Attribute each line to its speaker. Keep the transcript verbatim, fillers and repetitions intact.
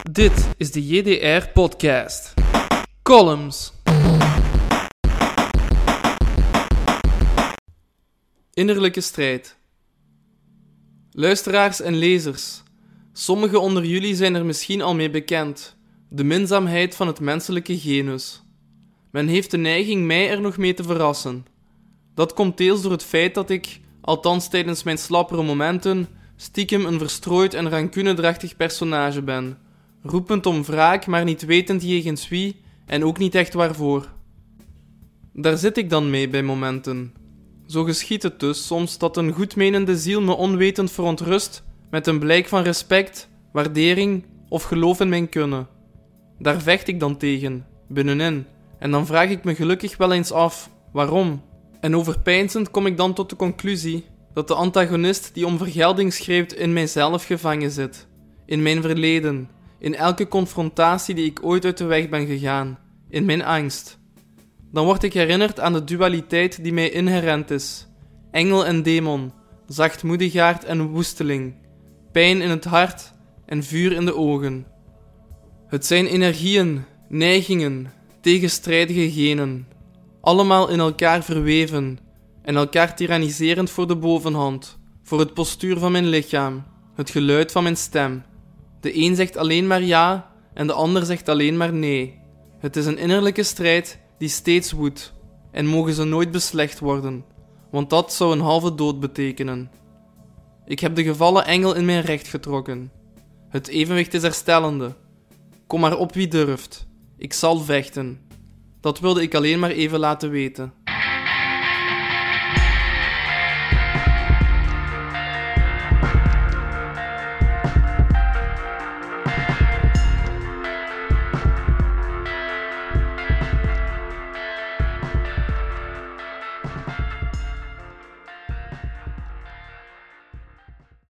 Speaker 1: Dit is de J D R-podcast. Columns. Innerlijke strijd. Luisteraars en lezers, sommigen onder jullie zijn er misschien al mee bekend. De minzaamheid van het menselijke genus. Men heeft de neiging mij er nog mee te verrassen. Dat komt deels door het feit dat ik, althans tijdens mijn slappere momenten, stiekem een verstrooid en rancunedrachtig personage ben, roepend om wraak, maar niet wetend jegens wie en ook niet echt waarvoor. Daar zit ik dan mee bij momenten. Zo geschiedt het dus soms dat een goedmenende ziel me onwetend verontrust met een blijk van respect, waardering of geloof in mijn kunnen. Daar vecht ik dan tegen, binnenin, en dan vraag ik me gelukkig wel eens af, waarom? En overpeinzend kom ik dan tot de conclusie dat de antagonist die om vergelding schreeuwt in mijzelf gevangen zit, in mijn verleden, in elke confrontatie die ik ooit uit de weg ben gegaan, in mijn angst. Dan word ik herinnerd aan de dualiteit die mij inherent is, engel en demon, zachtmoedigaard en woesteling, pijn in het hart en vuur in de ogen. Het zijn energieën, neigingen, tegenstrijdige genen, allemaal in elkaar verweven en elkaar tyranniserend voor de bovenhand, voor het postuur van mijn lichaam, het geluid van mijn stem. De een zegt alleen maar ja en de ander zegt alleen maar nee. Het is een innerlijke strijd die steeds woedt en mogen ze nooit beslecht worden, want dat zou een halve dood betekenen. Ik heb de gevallen engel in mijn recht getrokken. Het evenwicht is herstellende. Kom maar op wie durft. Ik zal vechten. Dat wilde ik alleen maar even laten weten.